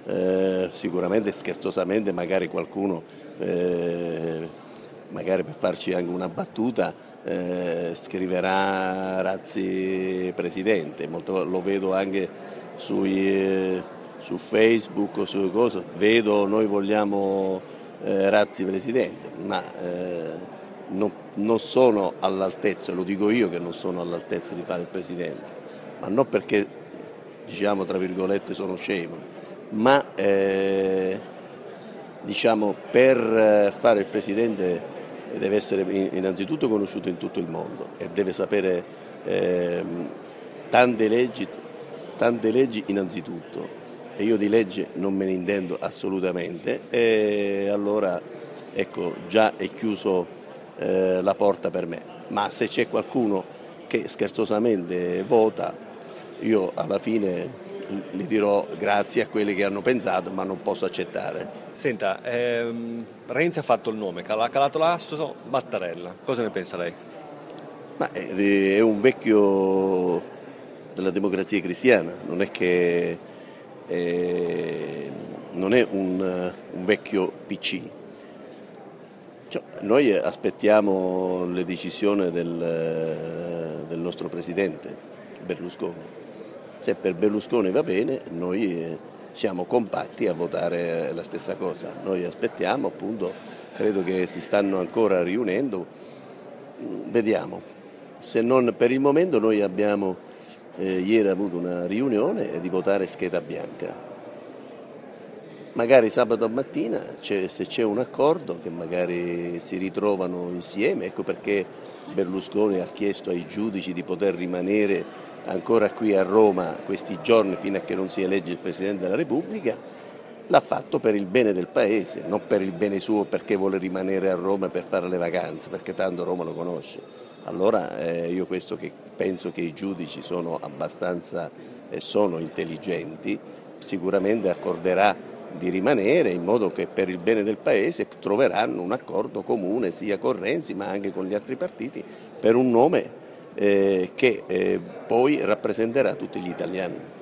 sicuramente scherzosamente magari qualcuno, magari per farci anche una battuta, scriverà Razzi Presidente, lo vedo anche su Facebook o su cose, vedo noi vogliamo Razzi Presidente, ma non sono all'altezza, lo dico io che non sono all'altezza di fare il Presidente, ma non perché, diciamo tra virgolette, sono scemo, ma diciamo per fare il Presidente deve essere innanzitutto conosciuto in tutto il mondo e deve sapere tante leggi innanzitutto, e io di legge non me ne intendo assolutamente, e allora ecco già è chiuso la porta per me. Ma se c'è qualcuno che scherzosamente vota, io alla fine gli dirò grazie a quelli che hanno pensato, ma non posso accettare. Senta, Renzi ha fatto il nome, ha calato l'asso, Mattarella, cosa ne pensa lei? Ma è un vecchio della Democrazia Cristiana, non è che non è un vecchio PC. Cioè, noi aspettiamo le decisioni del nostro Presidente Berlusconi. Se per Berlusconi va bene, noi siamo compatti a votare la stessa cosa. Noi aspettiamo, appunto, credo che si stanno ancora riunendo, vediamo. Se non per il momento noi abbiamo ieri avuto una riunione di votare scheda bianca. Magari sabato mattina, se c'è un accordo, che magari si ritrovano insieme, ecco perché Berlusconi ha chiesto ai giudici di poter rimanere ancora qui a Roma questi giorni fino a che non si elegge il Presidente della Repubblica. L'ha fatto per il bene del Paese, non per il bene suo perché vuole rimanere a Roma per fare le vacanze, perché tanto Roma lo conosce. Allora io questo che penso che i giudici sono abbastanza sono intelligenti, sicuramente accorderà di rimanere in modo che per il bene del Paese troveranno un accordo comune sia con Renzi ma anche con gli altri partiti per un nome che poi rappresenterà tutti gli italiani.